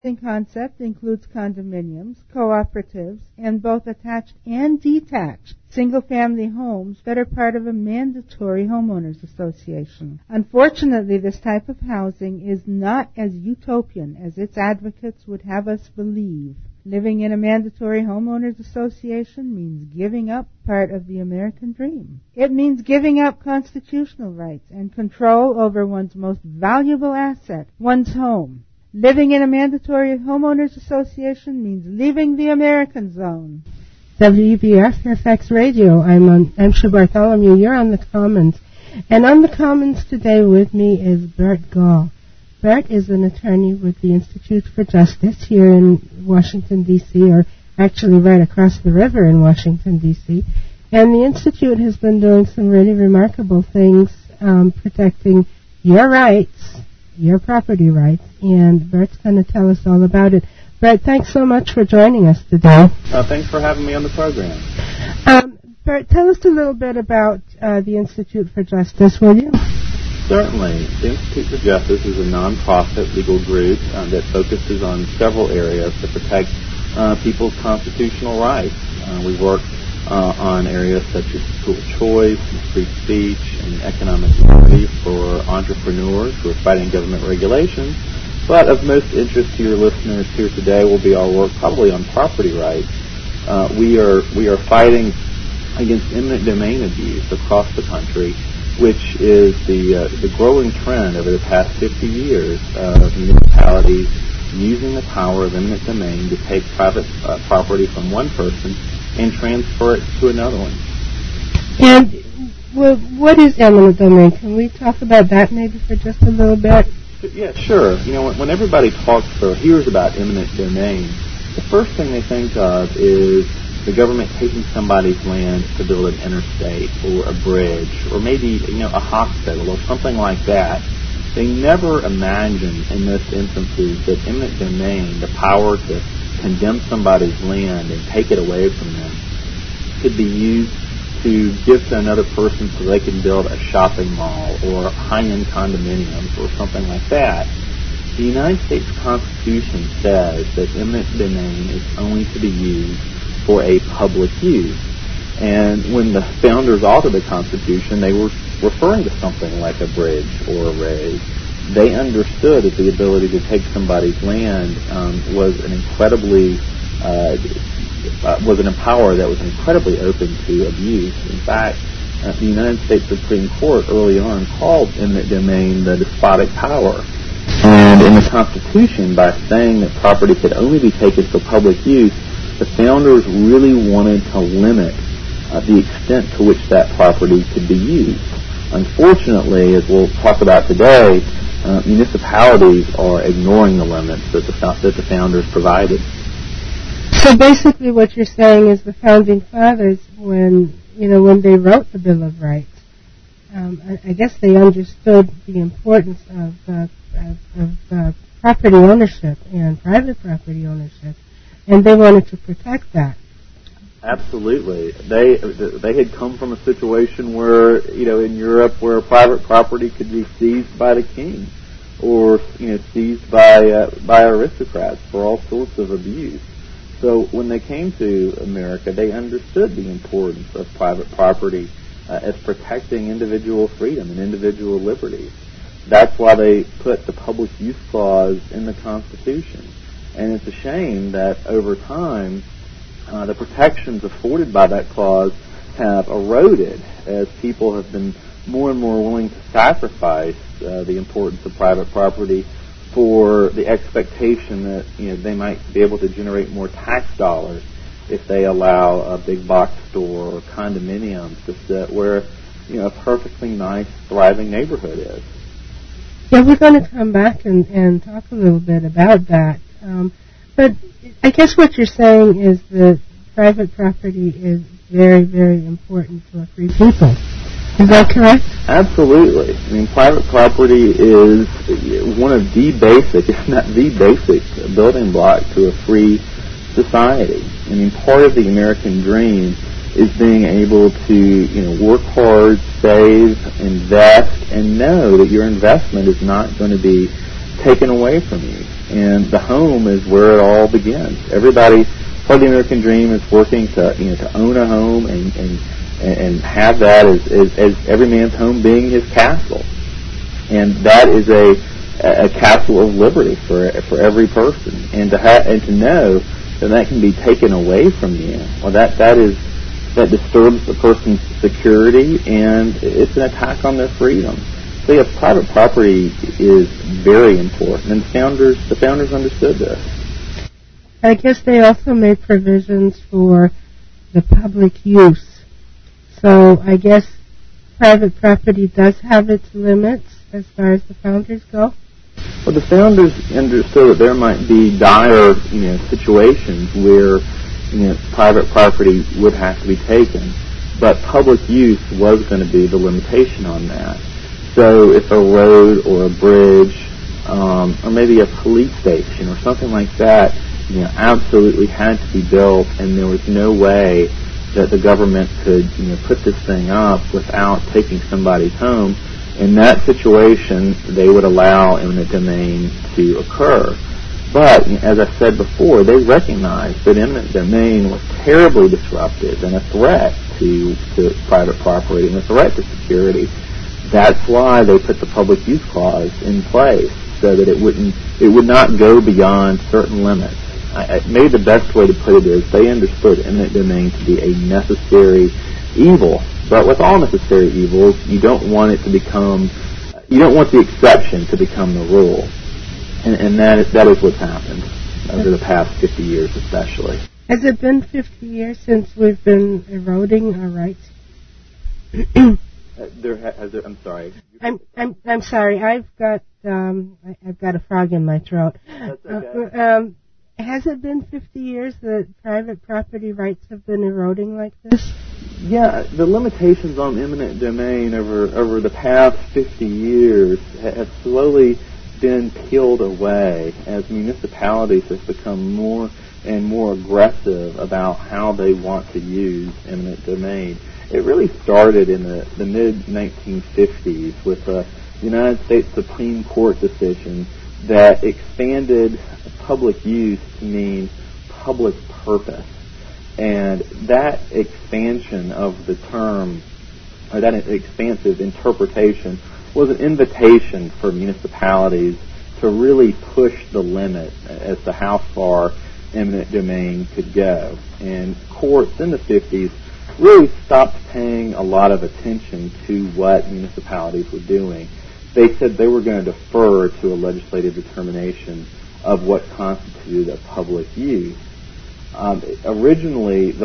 housing concept includes condominiums, cooperatives, and both attached and detached single-family homes that are part of a mandatory homeowners association. Unfortunately, this type of housing is not as utopian as its advocates would have us believe. Living in a mandatory homeowners association means giving up part of the American dream. It means giving up constitutional rights and control over one's most valuable asset, one's home. Living in a mandatory homeowners association means leaving the American zone. WBF Fairfax Radio. I'm Sue Bartholomew. You're on the Commons. And on the Commons today with me is Bert Gall. Bert is an attorney with the Institute for Justice here in Washington, D.C., or actually right across the river in Washington, D.C. And the Institute has been doing some really remarkable things protecting your rights, your property rights, and Bert's going to tell us all about it. Bert, thanks so much for joining us today. Thanks for having me on the program. Bert, tell us a little bit about the Institute for Justice, will you? Certainly. The Institute for Justice is a non-profit legal group that focuses on several areas to protect people's constitutional rights. We work on areas such as school choice, and free speech, and economic liberty for entrepreneurs who are fighting government regulations. But of most interest to your listeners here today will be our work probably on property rights. We are fighting against eminent domain abuse across the country, which is the growing trend over the past 50 years of municipalities using the power of eminent domain to take private property from one person and transfer it to another one. And what is eminent domain? Can we talk about that maybe for just a little bit? Yeah, sure. You know, when everybody talks or hears about eminent domain, the first thing they think of is the government taking somebody's land to build an interstate or a bridge or maybe, a hospital or something like that. They never imagine in most instances that eminent domain, the power to condemn somebody's land and take it away from them, could be used to give to another person so they can build a shopping mall or high-end condominiums or something like that. The United States Constitution says that eminent domain is only to be used for a public use. And when the founders authored the Constitution, they were referring to something like a bridge or a road. They understood that the ability to take somebody's land was an power that was incredibly open to abuse. In fact, the United States Supreme Court early on called eminent domain the despotic power. And in the Constitution, by saying that property could only be taken for public use, the founders really wanted to limit the extent to which that property could be used. Unfortunately, as we'll talk about today, municipalities are ignoring the limits that the founders provided. So basically what you're saying is the Founding Fathers, when they wrote the Bill of Rights, I guess they understood the importance of property ownership and private property ownership, and they wanted to protect that. Absolutely. They had come from a situation where, in Europe, where private property could be seized by the king or, seized by aristocrats for all sorts of abuse. So when they came to America, they understood the importance of private property as protecting individual freedom and individual liberties. That's why they put the public use clause in the Constitution. And it's a shame that over time, the protections afforded by that clause have eroded as people have been more and more willing to sacrifice the importance of private property for the expectation that they might be able to generate more tax dollars if they allow a big box store or condominiums to sit where a perfectly nice, thriving neighborhood is. Yeah, we're going to come back and talk a little bit about that. But I guess what you're saying is that private property is very, very important to a free people. Is that correct? Absolutely. I mean, private property is one of the basic, if not the basic, building block to a free society. I mean, part of the American dream is being able to, work hard, save, invest, and know that your investment is not going to be taken away from you. And the home is where it all begins. Everybody, part of the American dream is working to own a home and have that as every man's home being his castle. And that is a castle of liberty for every person. And to know that can be taken away from you, well, that disturbs the person's security, and it's an attack on their freedom. So yeah, private property is very important, and the founders understood this. I guess they also made provisions for the public use. So I guess private property does have its limits as far as the founders go. Well, the founders understood that there might be dire, situations where, private property would have to be taken, but public use was going to be the limitation on that. So if a road or a bridge, or maybe a police station or something like that, absolutely had to be built, and there was no way that the government could, put this thing up without taking somebody's home, in that situation, they would allow eminent domain to occur. But, as I said before, they recognized that eminent domain was terribly disruptive and a threat to private property and a threat to security. That's why they put the public use clause in place, so that it would not go beyond certain limits. Maybe the best way to put it is they understood eminent domain to be a necessary evil. But with all necessary evils, you don't want the exception to become the rule. And that is what's happened over the past 50 years especially. Has it been 50 years since we've been eroding our rights? I'm sorry. I'm sorry. I've got a frog in my throat. That's okay. Has it been 50 years that private property rights have been eroding like this? Yeah, the limitations on eminent domain over the past 50 years have slowly been peeled away as municipalities have become more and more aggressive about how they want to use eminent domain. It really started in the mid-1950s with the United States Supreme Court decision that expanded public use to mean public purpose. And that expansion of the term, or that expansive interpretation, was an invitation for municipalities to really push the limit as to how far eminent domain could go. And courts in the 50s really stopped paying a lot of attention to what municipalities were doing. They said they were going to defer to a legislative determination of what constituted a public use. Originally,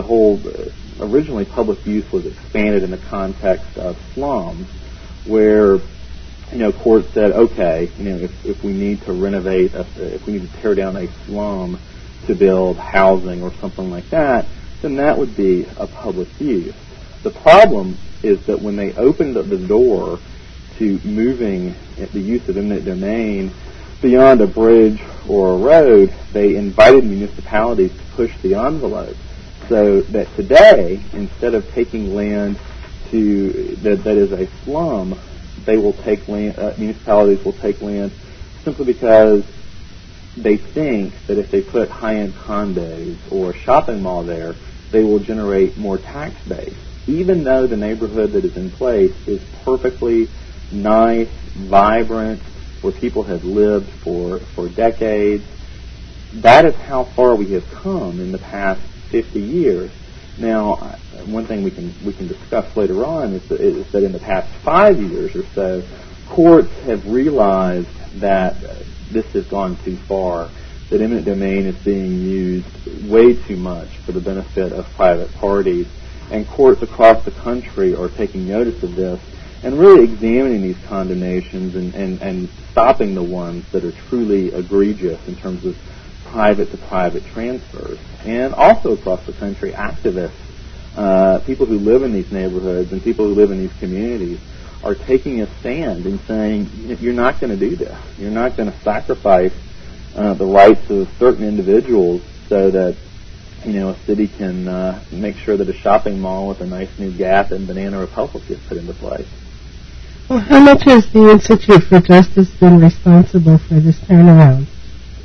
public use was expanded in the context of slums, where courts said, okay, if we need to renovate, if we need to tear down a slum to build housing or something like that, then that would be a public use. The problem is that when they opened the door to moving the use of eminent domain beyond a bridge or a road, they invited municipalities to push the envelope, so that today, instead of taking land that is a slum, they will take land. Municipalities will take land simply because they think that if they put high-end condos or a shopping mall there, they will generate more tax base, even though the neighborhood that is in place is perfectly nice, vibrant, where people have lived for decades. That is how far we have come in the past 50 years. Now, one thing we can discuss later on is that in the past 5 years or so, courts have realized that this has gone too far, that eminent domain is being used way too much for the benefit of private parties, and courts across the country are taking notice of this and really examining these condemnations and stopping the ones that are truly egregious in terms of private-to-private transfers. And also across the country, activists, people who live in these neighborhoods and people who live in these communities are taking a stand and saying, you're not going to do this. You're not going to sacrifice the rights of certain individuals so that a city can make sure that a shopping mall with a nice new Gap and Banana Republic gets put into place. Well, how much has the Institute for Justice been responsible for this turnaround?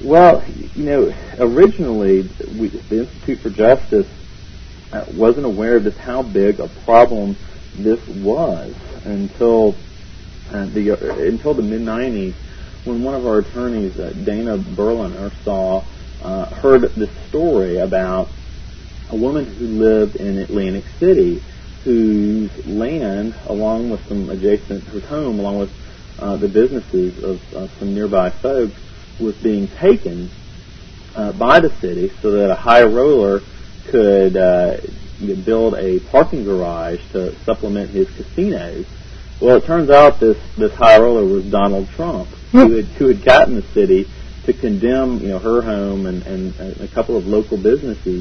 Well, originally the Institute for Justice wasn't aware of just how big a problem this was until the mid-'90s, when one of our attorneys, Dana Berliner, heard this story about a woman who lived in Atlantic City, whose land, along with some adjacent, whose home, along with the businesses of some nearby folks, was being taken by the city so that a high roller could build a parking garage to supplement his casinos. Well, it turns out this high roller was Donald Trump, who had gotten the city to condemn her home and a couple of local businesses,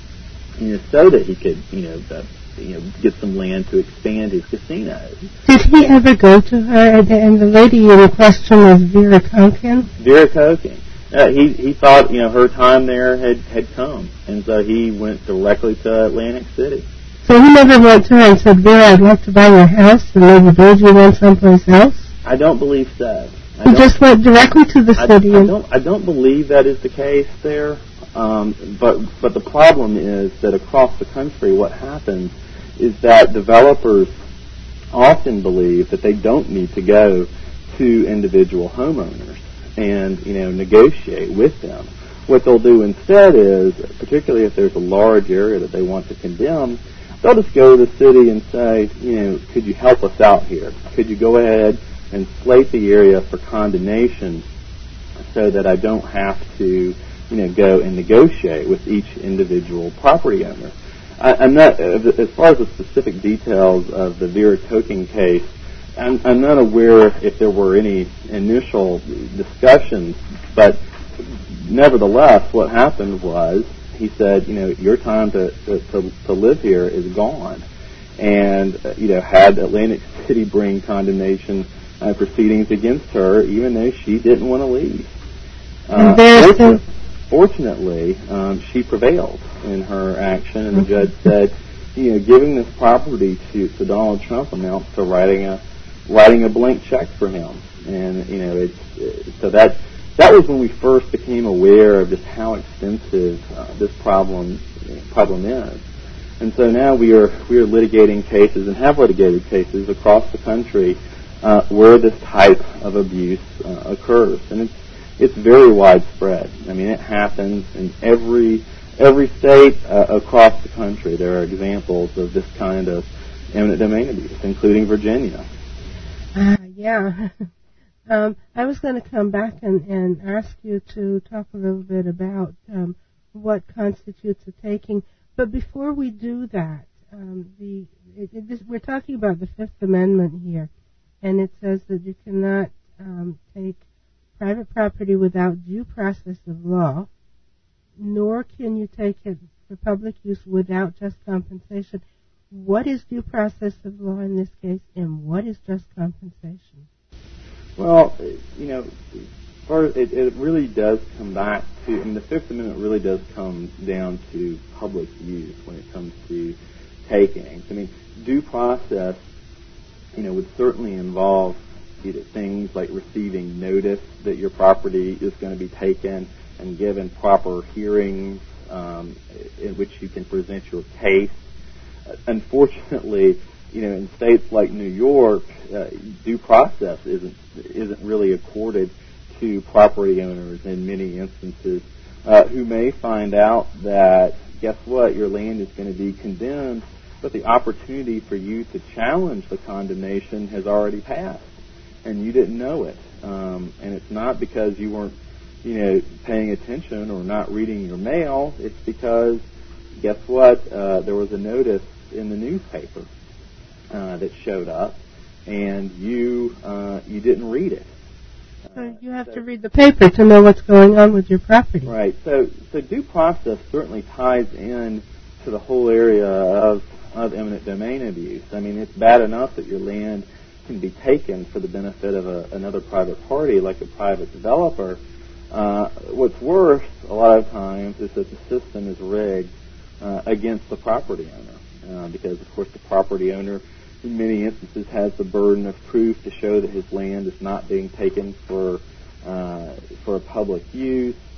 so that he could get some land to expand his casinos. Did he ever go to her? And the lady in question was Vera Koken? Vera Koken. He thought her time there had come, and so he went directly to Atlantic City. So he never went to her and said, Vera, I'd like to buy your house and maybe build you one someplace else? I don't believe so. He just went directly to the city. I don't believe that is the case there. But the problem is that across the country, what happens is that developers often believe that they don't need to go to individual homeowners and negotiate with them. What they'll do instead is, particularly if there's a large area that they want to condemn, they'll just go to the city and say, could you help us out here? Could you go ahead and slate the area for condemnation so that I don't have to go and negotiate with each individual property owner. I'm not, as far as the specific details of the Vera Koken case, I'm not aware if there were any initial discussions, but nevertheless, what happened was he said, your time to live here is gone, and had Atlantic City bring condemnation proceedings against her, even though she didn't want to leave. Fortunately, she prevailed in her action, and the judge said, giving this property to Donald Trump amounts to writing a blank check for him, and so that was when we first became aware of just how extensive this problem is, and so now we are litigating cases and have litigated cases across the country where this type of abuse occurs, and it's very widespread. I mean, it happens in every state across the country. There are examples of this kind of eminent domain abuse, including Virginia. Yeah. I was going to come back and ask you to talk a little bit about what constitutes a taking. But before we do that, we're talking about the Fifth Amendment here, and it says that you cannot take private property without due process of law, nor can you take it for public use without just compensation. What is due process of law in this case, and what is just compensation? Well, it really does come back to, the Fifth Amendment really does come down to public use when it comes to takings. Due process, would certainly involve things like receiving notice that your property is going to be taken and given proper hearings in which you can present your case. Unfortunately, in states like New York, due process isn't really accorded to property owners in many instances who may find out that, guess what, your land is going to be condemned, but the opportunity for you to challenge the condemnation has already passed, and you didn't know it. And it's not because you weren't, paying attention or not reading your mail. It's because, guess what, there was a notice in the newspaper that showed up, and you didn't read it. So you have to read the paper to know what's going on with your property. Right. So due process certainly ties in to the whole area of eminent domain abuse. It's bad enough that your land can be taken for the benefit of another private party, like a private developer. What's worse, a lot of times, is that the system is rigged against the property owner, because, of course, the property owner, in many instances, has the burden of proof to show that his land is not being taken for a public use.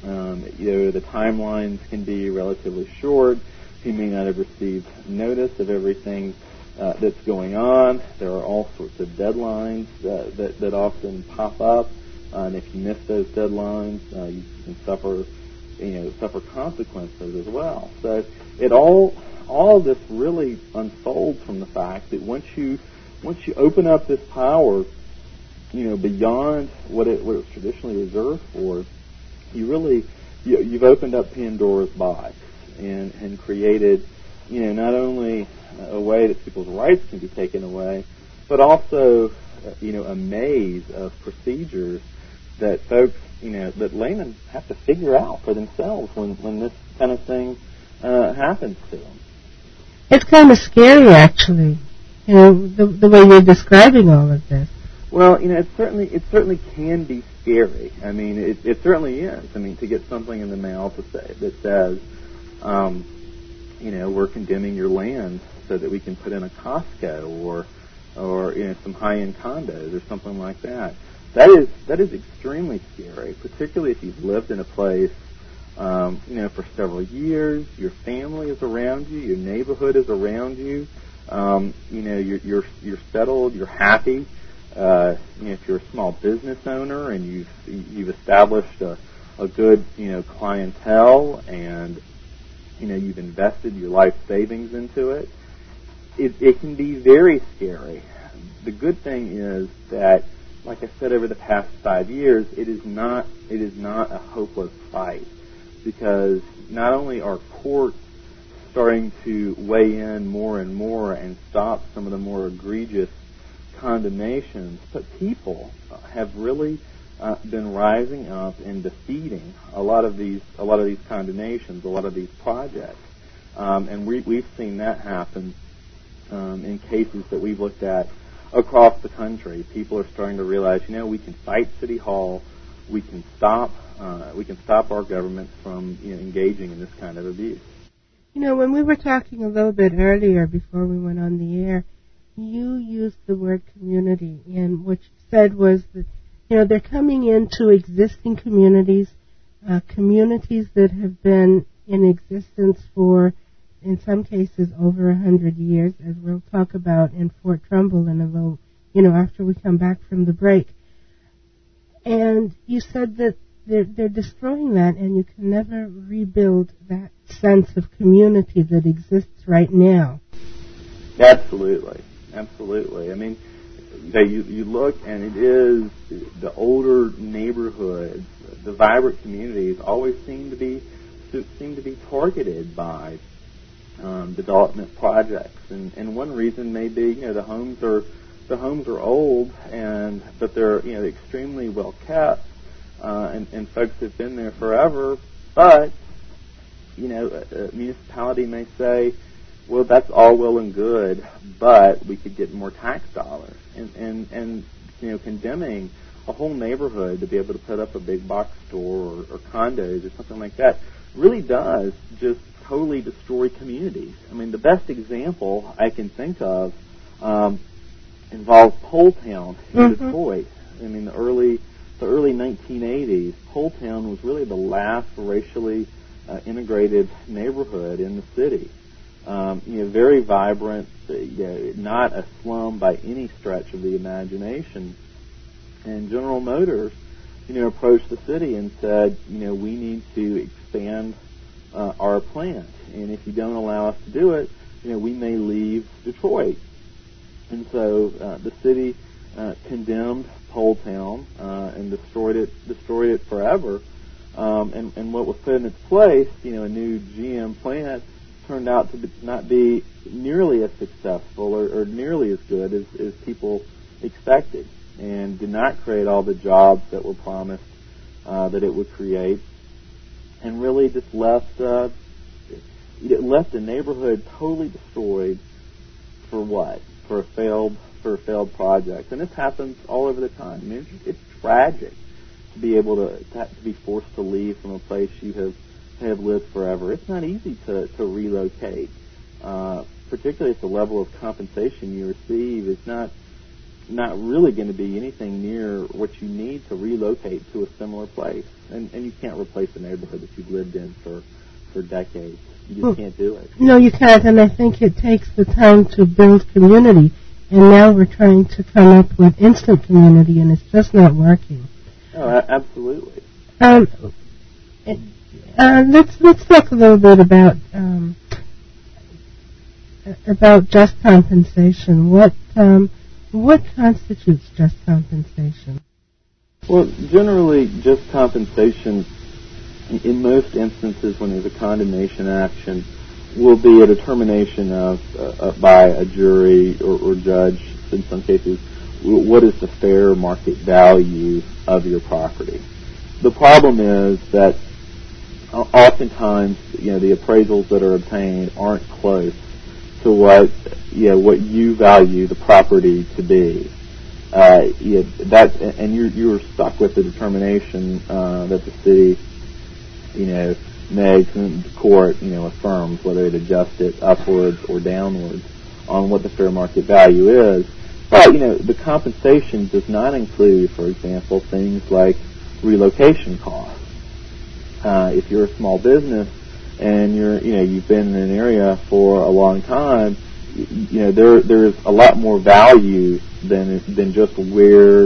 The timelines can be relatively short. He may not have received notice of everything that's going on. There are all sorts of deadlines that often pop up, and if you miss those deadlines, you can suffer consequences as well. So all of this really unfolds from the fact that once you open up this power, beyond what it was traditionally reserved for, you've opened up Pandora's box and created, not only a way that people's rights can be taken away, but also, a maze of procedures that folks, that laymen have to figure out for themselves when this kind of thing happens to them. It's kind of scary, actually, the way you're describing all of this. Well, it certainly can be scary. I mean, it certainly is. I mean, to get something in the mail that says, we're condemning your land so that we can put in a Costco or some high-end condos or something like that. That is extremely scary, particularly if you've lived in a place, for several years. Your family is around you. Your neighborhood is around you. You're settled. You're happy. If you're a small business owner and you've established a good clientele and you've invested your life savings into it, it can be very scary. The good thing is that, like I said, over the past 5 years, it is not a hopeless fight, because not only are courts starting to weigh in more and more and stop some of the more egregious condemnations, but people have really been rising up and defeating a lot of these condemnations, a lot of these projects, and we've seen that happen in cases that we've looked at across the country. People are starting to realize, we can fight City Hall, we can stop our government from engaging in this kind of abuse. When we were talking a little bit earlier before we went on the air, you used the word community, and what you said was that they're coming into existing communities, communities that have been in existence for, in some cases, over 100 years, as we'll talk about in Fort Trumbull in a little, after we come back from the break. And you said that they're destroying that, and you can never rebuild that sense of community that exists right now. Absolutely. I mean, you look, and it is the older neighborhoods, the vibrant communities always seem to be targeted by development projects, and one reason may be the homes are old, but they're extremely well kept, and folks have been there forever. But a municipality may say, well, that's all well and good, but we could get more tax dollars, and condemning a whole neighborhood to be able to put up a big box store or condos or something like that really does just totally destroy communities. I mean, the best example I can think of involves Poletown in Detroit. I mean, the early 1980s, Poletown was really the last racially integrated neighborhood in the city. Very vibrant, not a slum by any stretch of the imagination. And General Motors, approached the city and said, we need to expand our plant, and if you don't allow us to do it, we may leave Detroit. And so the city condemned Poletown and destroyed it forever. And what was put in its place, a new GM plant, turned out to not be nearly as successful or nearly as good as people expected, and did not create all the jobs that were promised that it would create, and really just left the neighborhood totally destroyed for what? For a failed project. And this happens all over the time. I mean, it's tragic to be able to be forced to leave from a place you have lived forever. It's not easy to relocate, particularly if the level of compensation you receive is not really going to be anything near what you need to relocate to a similar place. and you can't replace a neighborhood that you've lived in for decades. You just can't do it. No, you can't, and I think it takes the time to build community, and now we're trying to come up with instant community, and it's just not working. Oh, absolutely. Let's talk a little bit about just compensation. What constitutes just compensation? Well, generally, just compensation, in most instances when there's a condemnation action, will be a determination of by a jury or judge, in some cases, what is the fair market value of your property. The problem is that oftentimes, the appraisals that are obtained aren't close to what you value the property to be. And you're stuck with the determination that the city, makes, and the court, affirms whether it adjusts it upwards or downwards on what the fair market value is. But the compensation does not include, for example, things like relocation costs. If you're a small business and you've been in an area for a long time, there's a lot more value than just where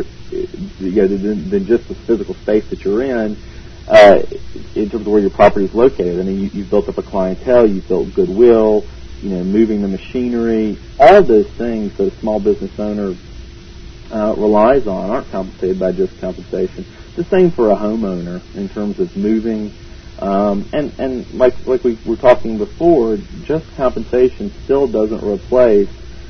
than just the physical space that you're in terms of where your property is located. I mean, you've built up a clientele, you've built goodwill, moving the machinery, all those things that a small business owner relies on aren't compensated by just compensation. The same for a homeowner in terms of moving, and like we were talking before, just compensation still doesn't replace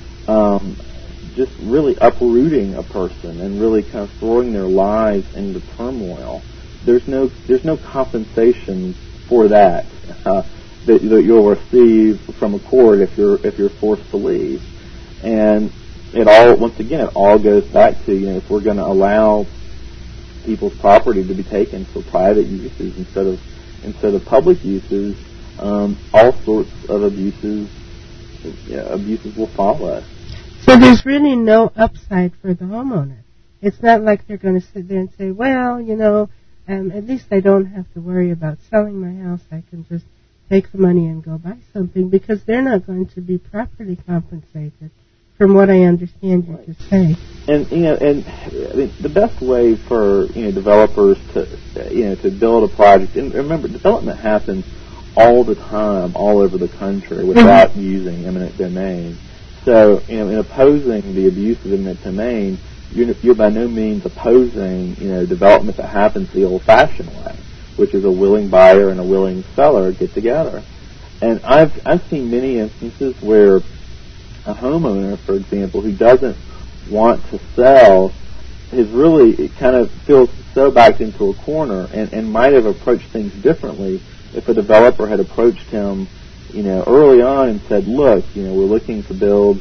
just really uprooting a person and really kind of throwing their lives into turmoil. There's no compensation for that that you'll receive from a court if you're forced to leave. And it all goes back to if we're going to allow people's property to be taken for private uses instead of public uses, all sorts of abuses will follow. So there's really no upside for the homeowner. It's not like they're going to sit there and say, well, at least I don't have to worry about selling my house. I can just take the money and go buy something, because they're not going to be properly compensated, from what I understand you to say. And I mean, the best way for developers to build a project, and remember, development happens all the time, all over the country, without using eminent domain. So, in opposing the abuse of eminent domain, you're by no means opposing development that happens the old-fashioned way, which is a willing buyer and a willing seller get together. And I've seen many instances where a homeowner, for example, who doesn't want to sell, it kind of feels so backed into a corner and might have approached things differently if a developer had approached him, early on and said, look, we're looking to build,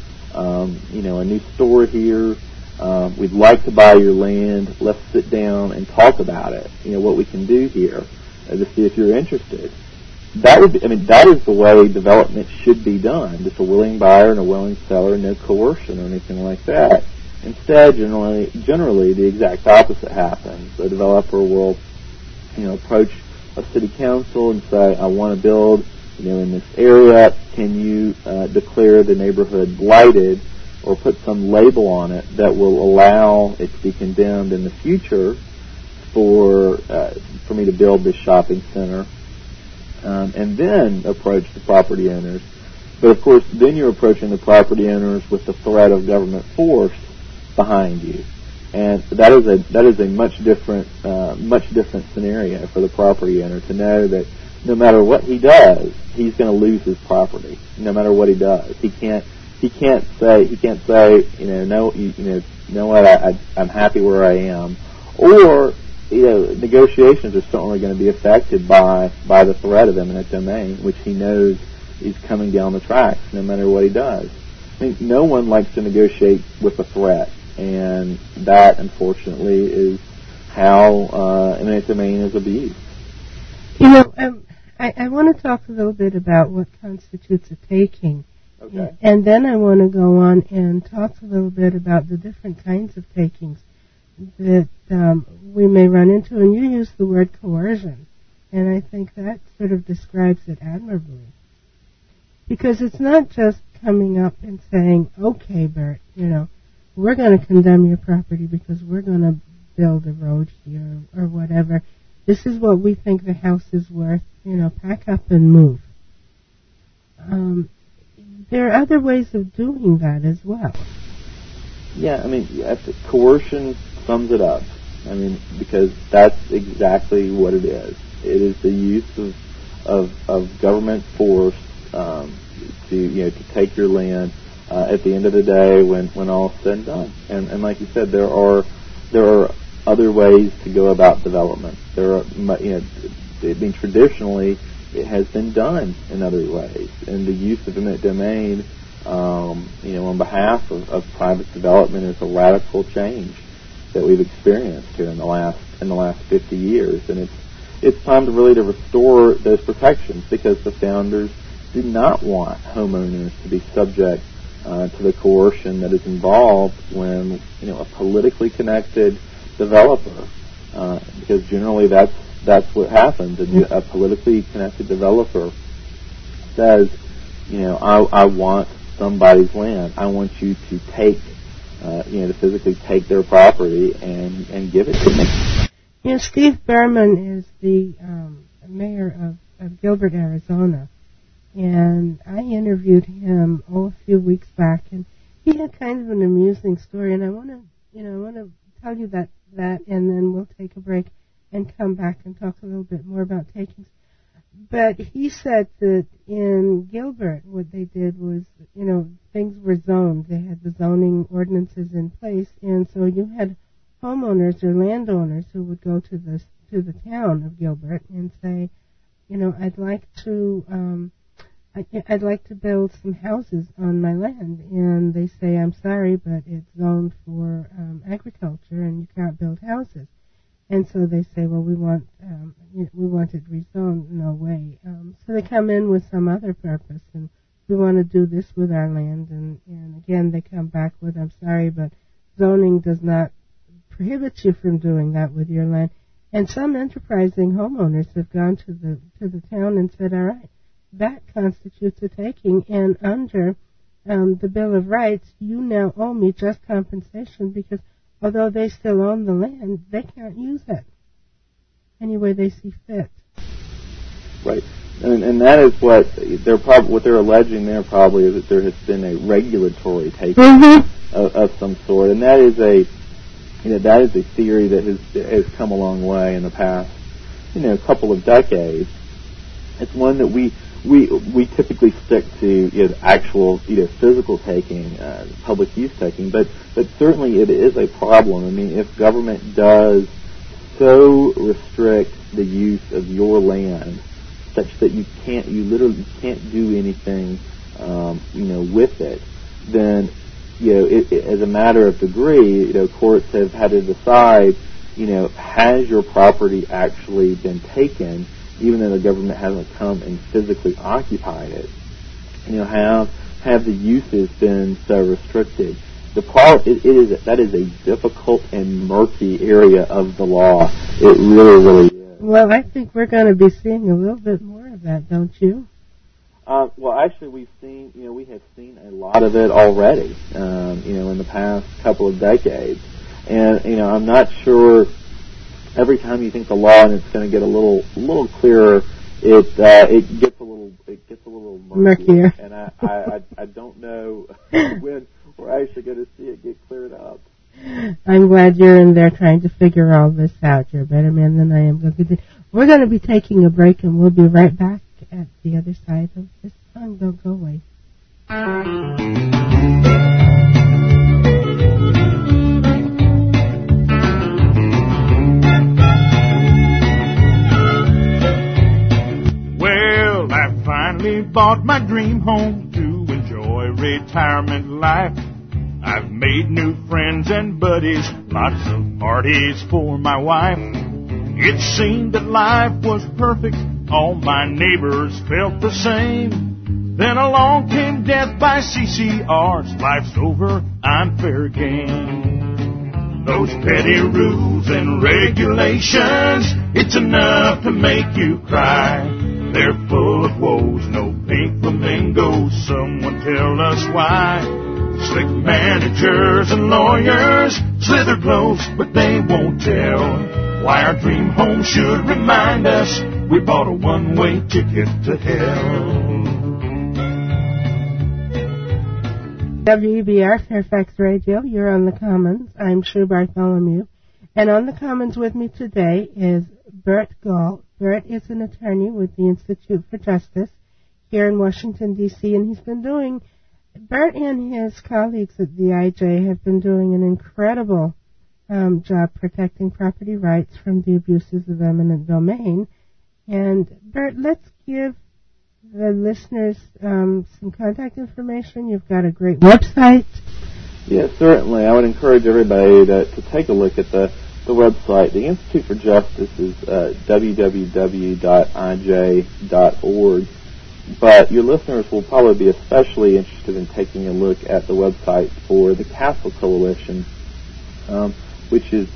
a new store here. We'd like to buy your land. Let's sit down and talk about it. What we can do here to see if you're interested. That is the way development should be done. Just a willing buyer and a willing seller, no coercion or anything like that. Instead, generally the exact opposite happens. The developer will, approach a city council and say, I want to build, in this area. Can you declare the neighborhood blighted, or put some label on it that will allow it to be condemned in the future for me to build this shopping center, and then approach the property owners. But of course, then you're approaching the property owners with the threat of government force behind you, and that is a much different scenario for the property owner to know that no matter what he does, he's going to lose his property. No matter what he does, he can't say, know what, I'm happy where I am, or negotiations are certainly going to be affected by the threat of eminent domain, which he knows is coming down the tracks no matter what he does. I think no one likes to negotiate with a threat, and that, unfortunately, is how eminent domain is abused. I want to talk a little bit about what constitutes a taking. Okay. And then I want to go on and talk a little bit about the different kinds of takings. that we may run into, and you use the word coercion, and I think that sort of describes it admirably. Because it's not just coming up and saying, okay, Bert, we're going to condemn your property because we're going to build a road here or whatever. This is what we think the house is worth, pack up and move. There are other ways of doing that as well. Yeah, coercion sums it up. Because that's exactly what it is. It is the use of government force to take your land at the end of the day when all is said and done. And like you said, there are other ways to go about development. Traditionally it has been done in other ways, and the use of eminent domain, on behalf of private development is a radical change that we've experienced here in the last 50 years, and it's time to restore those protections, because the founders did not want homeowners to be subject to the coercion that is involved when a politically connected developer, because generally that's what happens. A politically connected developer says, I want somebody's land. I want you to take, to physically take their property and give it to me. Steve Berman is the mayor of Gilbert, Arizona, and I interviewed him a few weeks back, and he had kind of an amusing story, and I want to tell you that, and then we'll take a break and come back and talk a little bit more about takings. But he said that in Gilbert, what they did was, things were zoned. They had the zoning ordinances in place, and so you had homeowners or landowners who would go to the town of Gilbert and say, I'd like to build some houses on my land, and they say, I'm sorry, but it's zoned for agriculture, and you can't build houses. And so they say, well, we want it rezoned. No way. So they come in with some other purpose, and we want to do this with our land. And again, they come back with, I'm sorry, but zoning does not prohibit you from doing that with your land. And some enterprising homeowners have gone to the town and said, all right, that constitutes a taking, and under the Bill of Rights, you now owe me just compensation, because although they still own the land, they can't use it any way they see fit. Right, and that is what they're alleging there probably is that there has been a regulatory taking of some sort, and that is a theory that has come a long way in the past couple of decades. It's one that we typically stick to actual physical taking, public use taking, but certainly it is a problem. If government does so restrict the use of your land such that you literally can't do anything with it, then as a matter of degree, courts have had to decide, has your property actually been taken, even though the government hasn't come and physically occupied it? Have the uses been so restricted? The problem that is a difficult and murky area of the law. It really, really is. Well, I think we're going to be seeing a little bit more of that, don't you? Well, actually, we have seen a lot of it already. In the past couple of decades, and I'm not sure. Every time you think the law and it's going to get a little clearer, it gets a little murkier. And I don't know when we're actually going to see it get cleared up. I'm glad you're in there trying to figure all this out. You're a better man than I am. We're going to be taking a break, and we'll be right back at the other side of this song. Don't go away. Well, I finally bought my dream home to enjoy retirement life. I've made new friends and buddies, lots of parties for my wife. It seemed that life was perfect, all my neighbors felt the same. Then along came death by CCRs, life's over, I'm fair game. Those petty rules and regulations, it's enough to make you cry. They're full of woes, no pink flamingos, someone tell us why. Slick managers and lawyers slither close, but they won't tell why our dream home should remind us we bought a one-way ticket to hell. WEBR Fairfax Radio, you're on the Commons. I'm Sue Bartholomew. And on the Commons with me today is Bert Gall. Bert is an attorney with the Institute for Justice here in Washington, D.C., and Bert and his colleagues at the IJ have been doing an incredible job protecting property rights from the abuses of eminent domain. And Bert, let's give the listeners some contact information. You've got a great website. Yes, certainly. I would encourage everybody to take a look at the website. The Institute for Justice is www.ij.org. But your listeners will probably be especially interested in taking a look at the website for the Castle Coalition, which is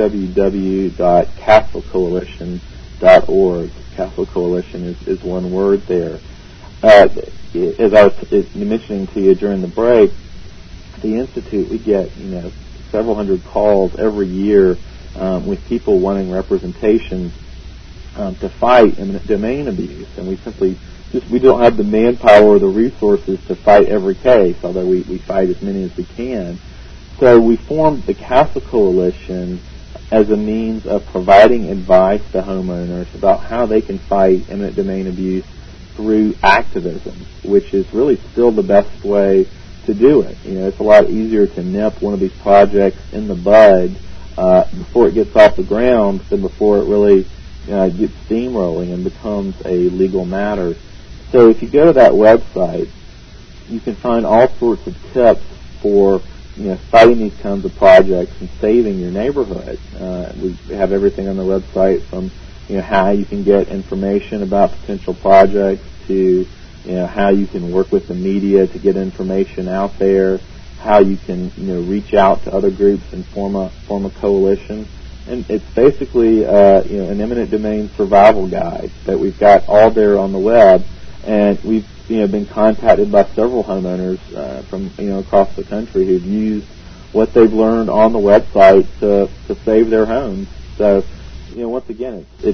www.castlecoalition.org. Castle Coalition is one word there. As I was mentioning to you during the break, the Institute, we get several hundred calls every year with people wanting representation to fight eminent domain abuse, and we don't have the manpower or the resources to fight every case, although we fight as many as we can. So we formed the Castle Coalition as a means of providing advice to homeowners about how they can fight eminent domain abuse through activism, which is really still the best way to do it. It's a lot easier to nip one of these projects in the bud before it gets off the ground than before it really gets steamrolling and becomes a legal matter. So if you go to that website, you can find all sorts of tips for fighting these kinds of projects and saving your neighborhood. We have everything on the website from how you can get information about potential projects to how you can work with the media to get information out there, how you can reach out to other groups and form a coalition. And it's basically an eminent domain survival guide that we've got all there on the web. And we've been contacted by several homeowners from across the country who've used what they've learned on the website to save their homes. So once again, it's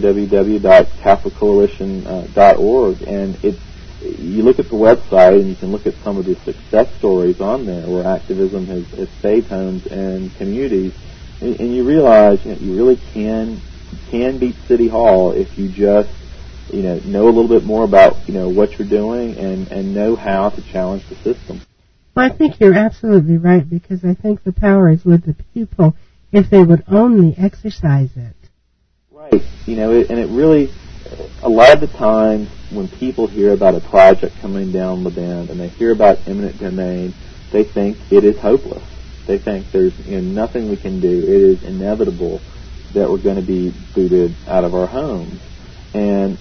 www.castlecoalition.org, and you look at the website and you can look at some of the success stories on there where activism has saved homes and communities, and you realize you really can beat City Hall if you just know a little bit more about what you're doing and know how to challenge the system. Well, I think you're absolutely right, because I think the power is with the people if they would only exercise it. Right. And it really, a lot of the times when people hear about a project coming down the bend and they hear about eminent domain, they think it is hopeless. They think there's nothing we can do. It is inevitable that we're going to be booted out of our homes. And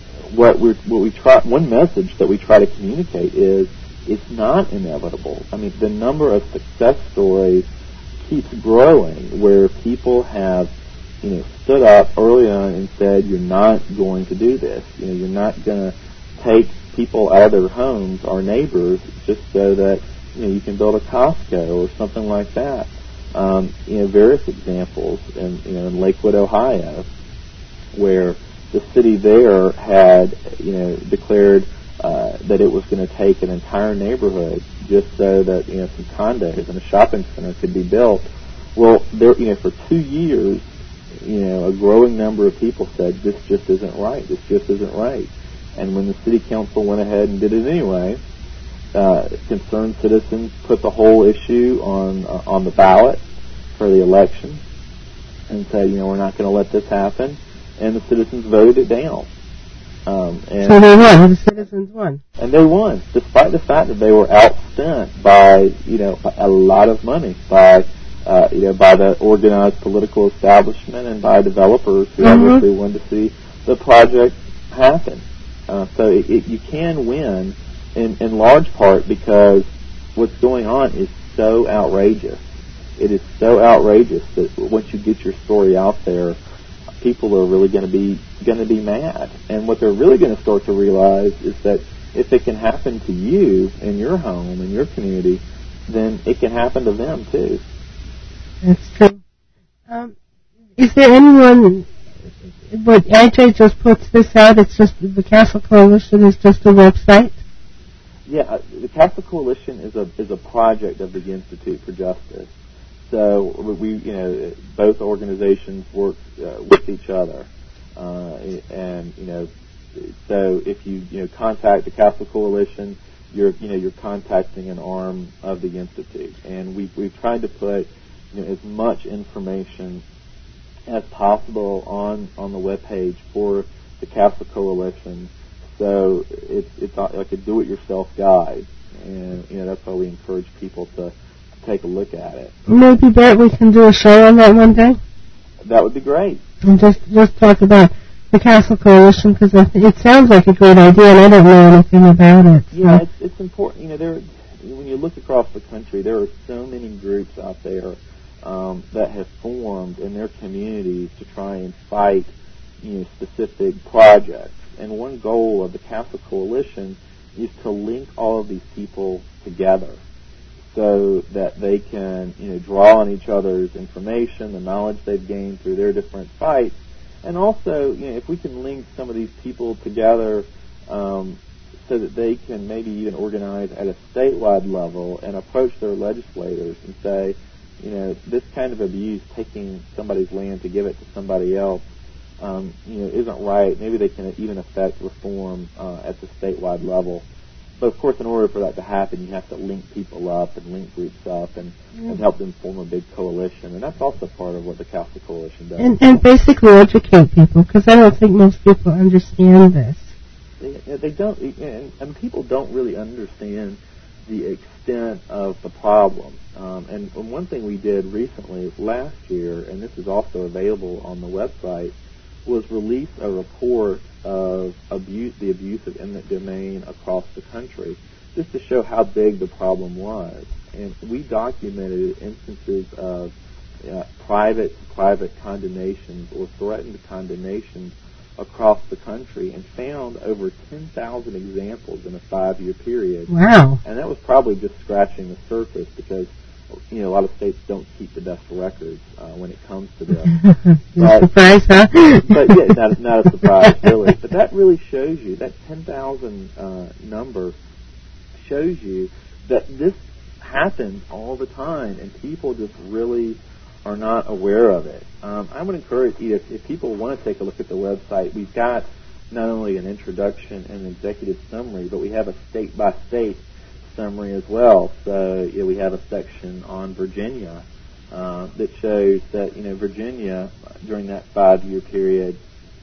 one message that we try to communicate is it's not inevitable. I mean, the number of success stories keeps growing where people have stood up early on and said, you're not going to do this. You're not going to take people out of their homes, our neighbors, just so that you can build a Costco or something like that. Various examples in Lakewood, Ohio, where the city there had declared that it was going to take an entire neighborhood just so that some condos and a shopping center could be built. Well, there for 2 years, a growing number of people said this just isn't right. This just isn't right. And when the city council went ahead and did it anyway, concerned citizens put the whole issue on the ballot for the election and said, we're not going to let this happen. And the citizens voted it down. So they won. The citizens won. And they won, despite the fact that they were outspent by, a lot of money by the organized political establishment and by developers who obviously wanted to see the project happen. So you can win in large part because what's going on is so outrageous it is so outrageous that once you get your story out there, people are really going to be mad. And what they're really going to start to realize is that if it can happen to you in your home, in your community, then it can happen to them too. That's true. Is there anyone? What AJ just puts this out? It's just the Castle Coalition is just a website. Yeah, the Castle Coalition is a project of the Institute for Justice. So we, both organizations work with each other, and so if you contact the Castle Coalition, you're contacting an arm of the Institute, and we've tried to put as much information as possible on the webpage for the Castle Coalition. So it's like a do-it-yourself guide, and that's why we encourage people to take a look at it. Maybe, Bert, we can do a show on that one day? That would be great. And just talk about the Castle Coalition, because it sounds like a great idea, and I don't know anything about it. So. Yeah, it's important. When you look across the country, there are so many groups out there that have formed in their communities to try and fight specific projects. And one goal of the Castle Coalition is to link all of these people together, so that they can, draw on each other's information, the knowledge they've gained through their different fights, and also, if we can link some of these people together, so that they can maybe even organize at a statewide level and approach their legislators and say, this kind of abuse, taking somebody's land to give it to somebody else, isn't right. Maybe they can even affect reform at the statewide level. But of course, in order for that to happen, you have to link people up and link groups up and help them form a big coalition. And that's also part of what the Castle Coalition does. And basically educate people, because I don't think most people understand this. They don't, and people don't really understand the extent of the problem. And one thing we did recently, last year, and this is also available on the website, was release a report of the abuse of eminent domain across the country, just to show how big the problem was. And we documented instances of private condemnations or threatened condemnations across the country, and found over 10,000 examples in a 5-year period. Wow. And that was probably just scratching the surface, because a lot of states don't keep the best records when it comes to this. Surprise, huh? But yeah, not a surprise, really. But that really shows you, that 10,000 number shows you that this happens all the time, and people just really are not aware of it. I would encourage you, if people want to take a look at the website, we've got not only an introduction and an executive summary, but we have a state-by-state summary as well. So we have a section on Virginia that shows that Virginia, during that 5-year period,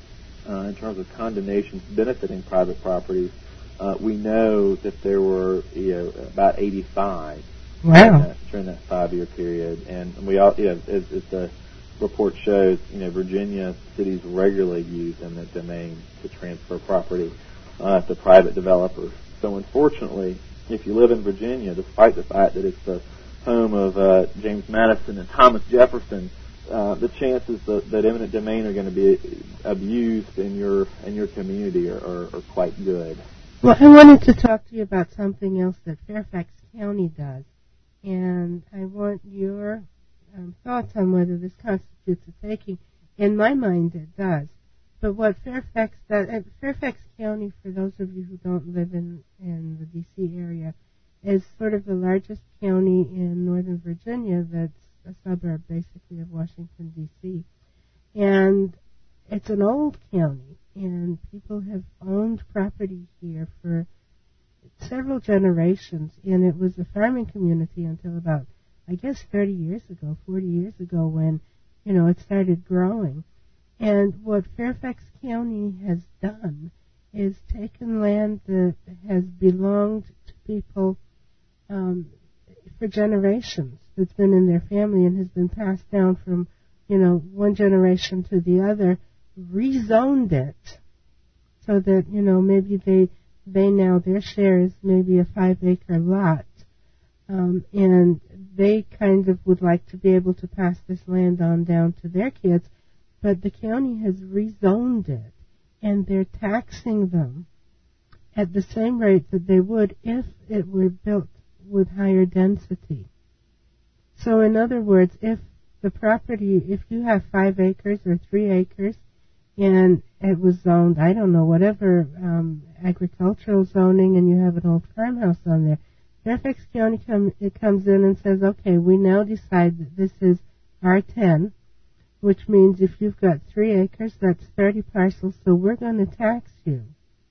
in terms of condemnations benefiting private properties, we know that there were about 85 during that 5-year period, and we all as the report shows, Virginia cities regularly use eminent domain to transfer property to private developers. So unfortunately, if you live in Virginia, despite the fact that it's the home of James Madison and Thomas Jefferson, the chances that eminent domain are going to be abused in your community are quite good. Well, I wanted to talk to you about something else that Fairfax County does, and I want your thoughts on whether this constitutes a taking. In my mind, it does. But what Fairfax does, Fairfax County, for those of you who don't live in the D.C. area, is sort of the largest county in Northern Virginia that's a suburb, basically, of Washington, D.C. And it's an old county, and people have owned property here for several generations, and it was a farming community until about, 30 years ago, 40 years ago, when, it started growing. And what Fairfax County has done is taken land that has belonged to people for generations, that's been in their family and has been passed down from, one generation to the other, rezoned it so that, maybe they now, their share is maybe a 5-acre lot. and they kind of would like to be able to pass this land on down to their kids, but the county has rezoned it, and they're taxing them at the same rate that they would if it were built with higher density. So in other words, if you have 5 acres or 3 acres, and it was zoned, I don't know, whatever agricultural zoning, and you have an old farmhouse on there, Fairfax County comes in and says, okay, we now decide that this is R10, which means if you've got 3 acres, that's 30 parcels, so we're going to tax you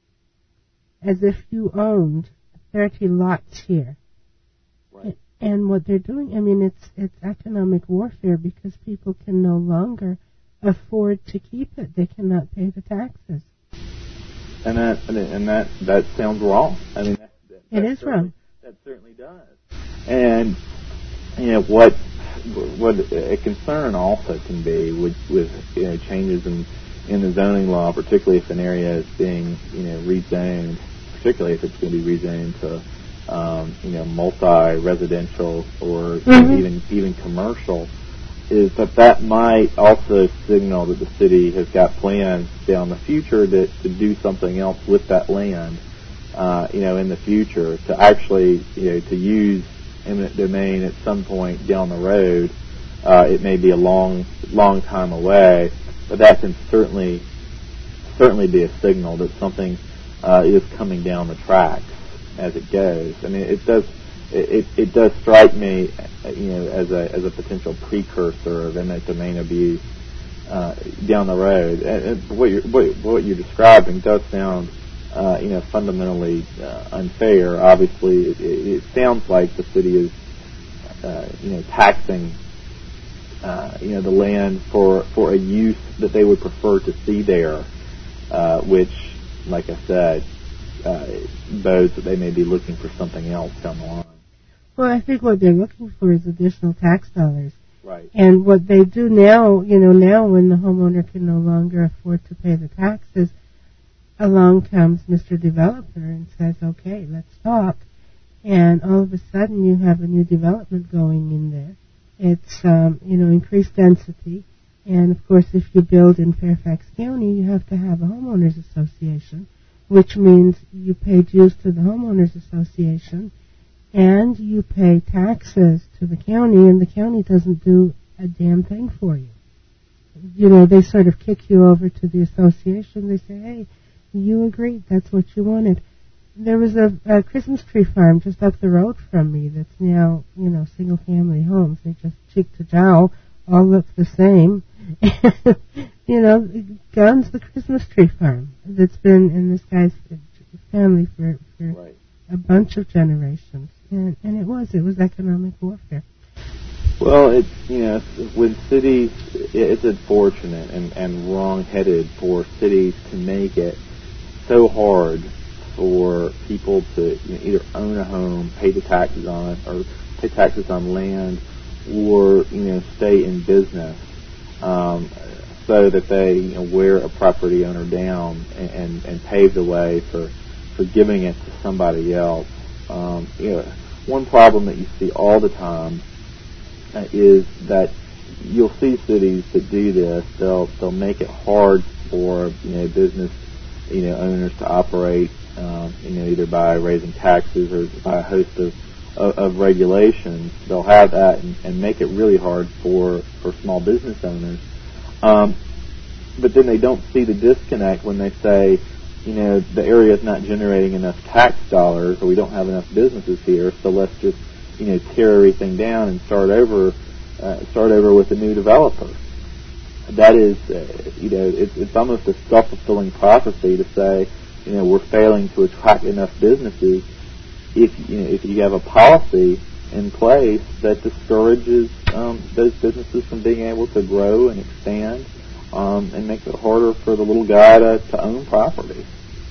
as if you owned 30 lots here. Right. And what they're doing, I mean, it's economic warfare because people can no longer afford to keep it. They cannot pay the taxes. And that sounds wrong. I mean, it is wrong. That certainly does. And what a concern also can be with changes in the zoning law, particularly if an area is being rezoned, particularly if it's going to be rezoned to multi-residential or even commercial, is that might also signal that the city has got plans down the future to do something else with that land, in the future, to actually, to use eminent domain at some point down the road. It may be a long time away, but that can certainly be a signal that something is coming down the tracks as it goes. I mean, it does strike me, as a potential precursor of eminent domain abuse down the road. And what you're describing does sound, fundamentally unfair. Obviously, it sounds like the city is, taxing, the land for a use that they would prefer to see there, which, like I said, bodes that they may be looking for something else down the line. Well, I think what they're looking for is additional tax dollars. Right. And what they do now, now when the homeowner can no longer afford to pay the taxes, along comes Mr. Developer and says, okay, let's talk. And all of a sudden you have a new development going in there. It's, increased density. And, of course, if you build in Fairfax County, you have to have a homeowners association, which means you pay dues to the homeowners association, and you pay taxes to the county, and the county doesn't do a damn thing for you. They sort of kick you over to the association. They say, hey, you agreed. That's what you wanted. There was a Christmas tree farm just up the road from me that's now, single-family homes. They just cheek to jowl, all look the same. Gunn's the Christmas tree farm that's been in this guy's family for right. a bunch of generations. And it was economic warfare. Well, with cities, it's unfortunate and wrong-headed for cities to make it so hard for people to either own a home, pay the taxes on it, or pay taxes on land, or stay in business, so that they wear a property owner down and pave the way for giving it to somebody else. One problem that you see all the time is that you'll see cities that do this. They'll make it hard for business owners to operate, either by raising taxes or by a host of regulations. They'll have that and make it really hard for small business owners. But then they don't see the disconnect when they say, the area is not generating enough tax dollars, or we don't have enough businesses here, so let's just, tear everything down and start over with a new developer. That is, it's almost a self-fulfilling prophecy to say, we're failing to attract enough businesses if you have a policy in place that discourages those businesses from being able to grow and expand, and makes it harder for the little guy to own property.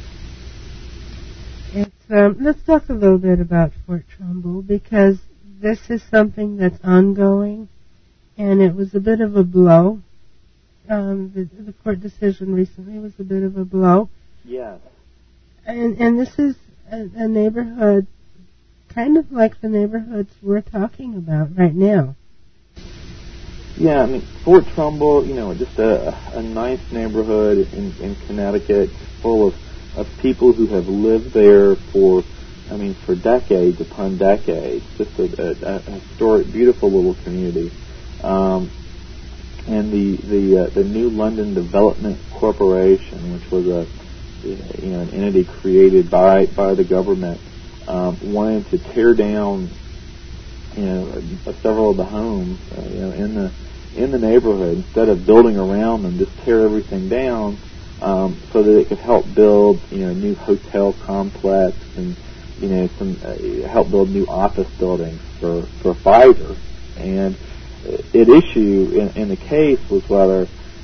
Let's talk a little bit about Fort Trumbull, because this is something that's ongoing, and it was a bit of a blow. The court decision recently was a bit of a blow. Yes. And this is a neighborhood kind of like the neighborhoods we're talking about right now. Yeah, I mean, Fort Trumbull, just a nice neighborhood in Connecticut, full of people who have lived there for decades upon decades. Just a historic, beautiful little community. And the New London Development Corporation, which was an entity created by the government, wanted to tear down several of the homes in the neighborhood. Instead of building around them, just tear everything down so that it could help build a new hotel complex and help build new office buildings for Pfizer. And at issue in the case was whether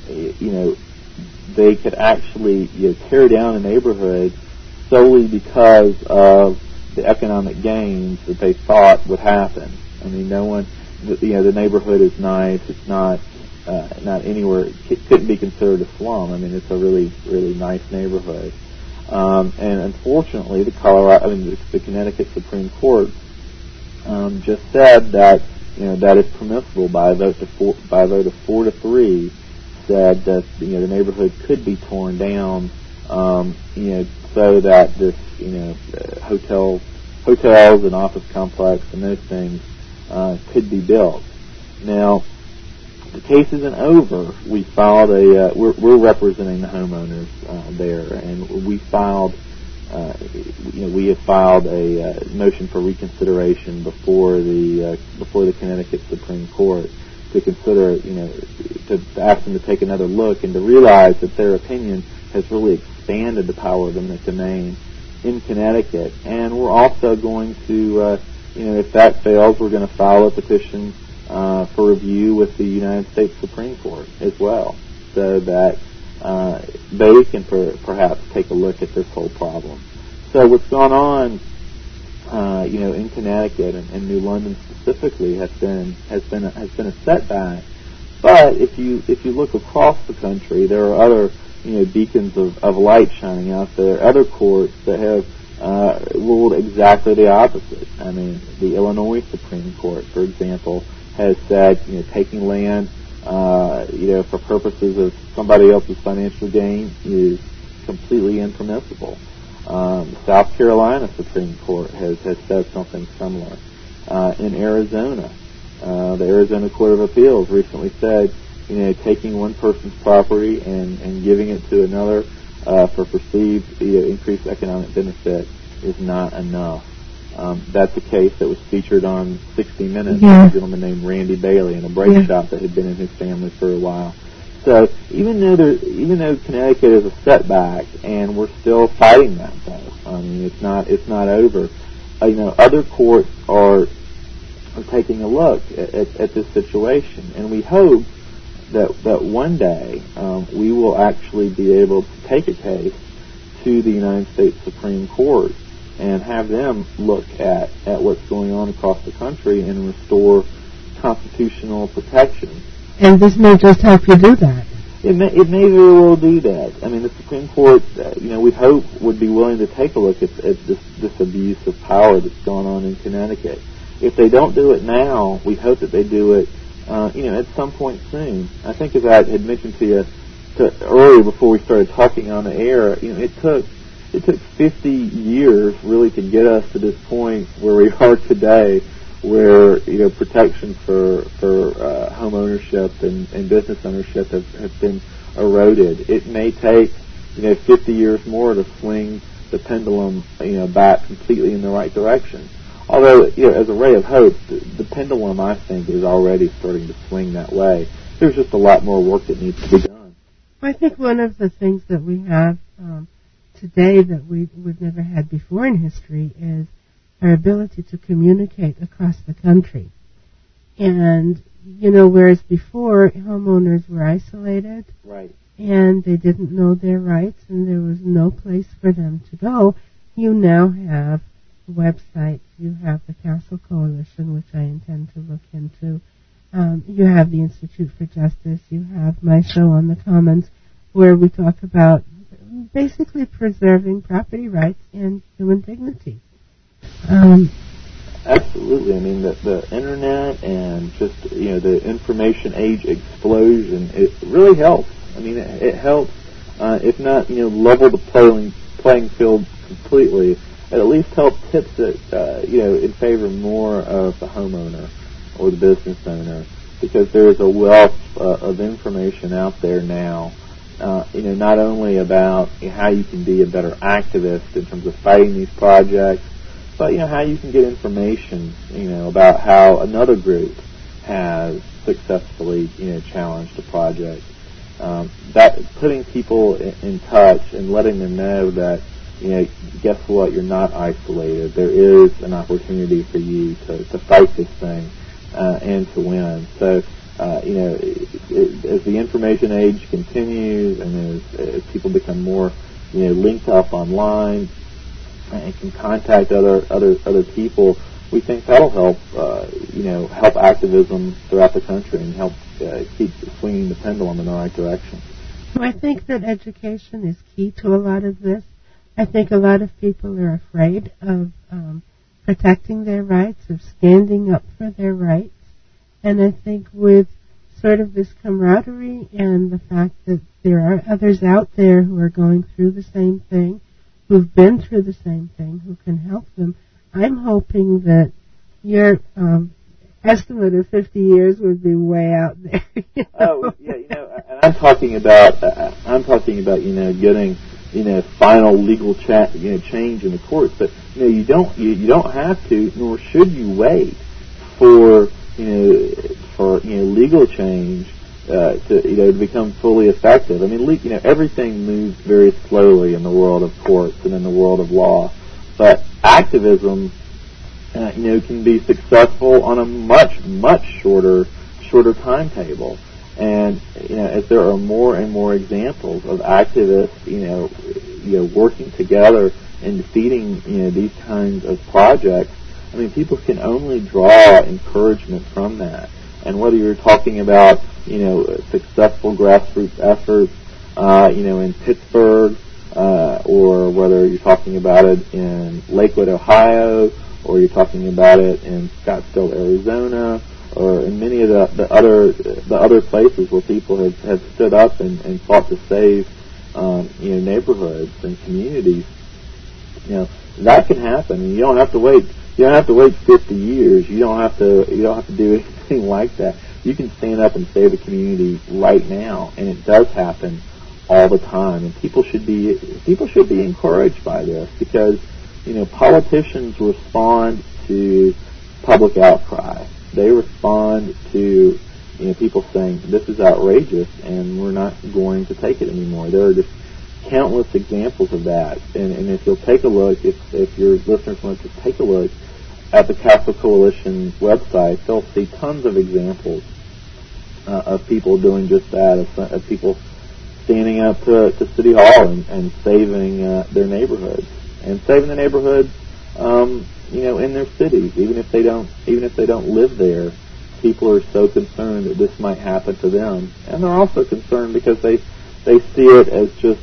they could actually tear down a neighborhood solely because of the economic gains that they thought would happen. I mean, no one, the neighborhood is nice. It's not anywhere. It couldn't be considered a slum. I mean, it's a really, really nice neighborhood. And unfortunately, the Connecticut Supreme Court just said that that is permissible by a vote of 4-3. Said that the neighborhood could be torn down, so that this hotels and office complex and those things could be built. Now, the case isn't over. We filed we're representing the homeowners there, and we filed we have filed a motion for reconsideration before the Connecticut Supreme Court to consider, to ask them to take another look and to realize that their opinion has really expanded the power of eminent domain in Connecticut. And we're also going to, if that fails, we're going to file a petition for review with the United States Supreme Court as well, so that they can perhaps take a look at this whole problem. So what's gone on, in Connecticut and New London specifically has been a setback. But if you look across the country, there are other beacons of light shining out there. Other courts that have ruled exactly the opposite. I mean, the Illinois Supreme Court, for example, has said taking land for purposes of somebody else's financial gain is completely impermissible. The South Carolina Supreme Court has said something similar. In Arizona, the Arizona Court of Appeals recently said, taking one person's property and giving it to another for perceived increased economic benefit is not enough. That's a case that was featured on 60 Minutes by a gentleman named Randy Bailey in a break shop that had been in his family for a while. So even though Connecticut is a setback, and we're still fighting that though, I mean it's not over. Other courts are taking a look at this situation, and we hope that one day we will actually be able to take a case to the United States Supreme Court and have them look at what's going on across the country and restore constitutional protection. And this may just help you do that. It may very well do that. I mean, the Supreme Court, we hope would be willing to take a look at this abuse of power that's going on in Connecticut. If they don't do it now, we hope that they do it, at some point soon. I think, as I had mentioned to you earlier before we started talking on the air, it took 50 years really to get us to this point where we are today, where protection for home ownership and business ownership have been eroded. It may take 50 years more to swing the pendulum back completely in the right direction. Although as a ray of hope, the pendulum I think is already starting to swing that way. There's just a lot more work that needs to be done. I think one of the things that we have today that we've never had before in history is our ability to communicate across the country. And, whereas before homeowners were isolated, right, and they didn't know their rights and there was no place for them to go, you now have websites. You have the Council Coalition, which I intend to look into. You have the Institute for Justice. You have my show on the Commons, where we talk about basically preserving property rights and human dignity. Absolutely. I mean, the internet and just, the information age explosion, it really helps. I mean, it helps, if not, level the playing field completely. It at least helps tips it, in favor more of the homeowner or the business owner, because there is a wealth of information out there now, not only about how you can be a better activist in terms of fighting these projects, but how you can get information, about how another group has successfully, challenged a project. That putting people in touch and letting them know that, guess what, you're not isolated. There is an opportunity for you to fight this thing and to win. So, as the information age continues and as people become more, linked up online and can contact other people, we think that'll help, help activism throughout the country and help keep swinging the pendulum in the right direction. Well, I think that education is key to a lot of this. I think a lot of people are afraid of protecting their rights, of standing up for their rights. And I think with sort of this camaraderie and the fact that there are others out there who are going through the same thing, who've been through the same thing, who can help them, I'm hoping that your estimate of 50 years would be way out there. Oh, yeah, and I'm talking about, getting, final legal change in the courts. But you don't have to, nor should you wait for legal change to become fully effective. I mean, everything moves very slowly in the world of courts and in the world of law, but activism, can be successful on a much shorter timetable. And as there are more and more examples of activists, working together and defeating these kinds of projects, I mean, people can only draw encouragement from that. And whether you're talking about successful grassroots efforts, in Pittsburgh, or whether you're talking about it in Lakewood, Ohio, or you're talking about it in Scottsdale, Arizona, or in many of the other places where people have stood up and fought to save neighborhoods and communities, that can happen. And you don't have to wait. You don't have to wait 50 years. You don't have to do anything like that. You can stand up and save a community right now, and it does happen all the time. And people should be encouraged by this, because politicians respond to public outcry. They respond to people saying this is outrageous and we're not going to take it anymore. There are just countless examples of that. And if you'll take a look, if your listeners want to take a look at the Castle Coalition website, they'll see tons of examples of people doing just that, of people standing up to City Hall and saving their neighborhoods, and saving the neighborhoods, in their cities, even if they don't live there. People are so concerned that this might happen to them, and they're also concerned because they see it as just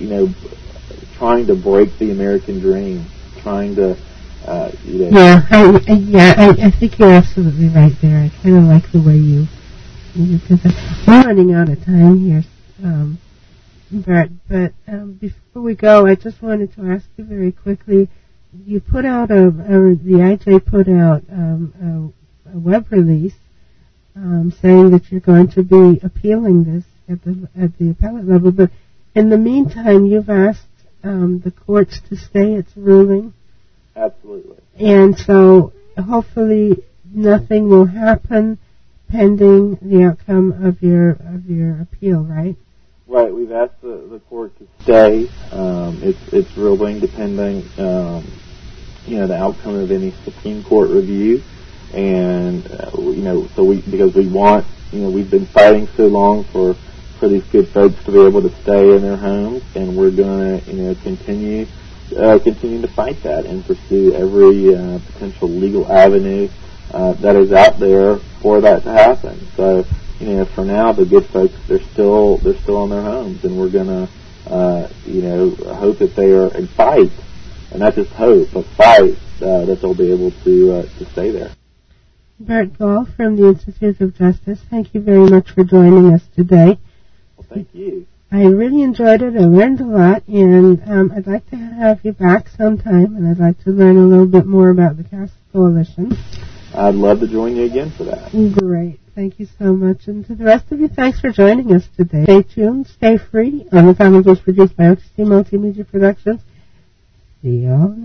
trying to break the American dream, trying to Yeah, I think you're absolutely right there. I kind of like the way you did that. We're running out of time here, Bert, but before we go, I just wanted to ask you very quickly. You put out the IJ put out a web release saying that you're going to be appealing this at the appellate level, but in the meantime, you've asked the courts to stay its ruling. Absolutely. And so hopefully nothing will happen pending the outcome of your appeal, right? Right. We've asked the court to stay its ruling pending the outcome of any Supreme Court review, and because we want we've been fighting so long for these good folks to be able to stay in their homes, and we're going to continue to fight that and pursue every potential legal avenue that is out there for that to happen. So, for now, the good folks, they're still in their homes, and we're going to, hope that they are, and fight, and not just hope, but fight, that they'll be able to stay there. Bert Gall from the Institute of Justice, thank you very much for joining us today. Well, thank you. I really enjoyed it. I learned a lot, and I'd like to have you back sometime, and I'd like to learn a little bit more about the Castle Coalition. I'd love to join you again for that. Great. Thank you so much. And to the rest of you, thanks for joining us today. Stay tuned, stay free. On the Commons was produced by OTC Multimedia Productions. See you all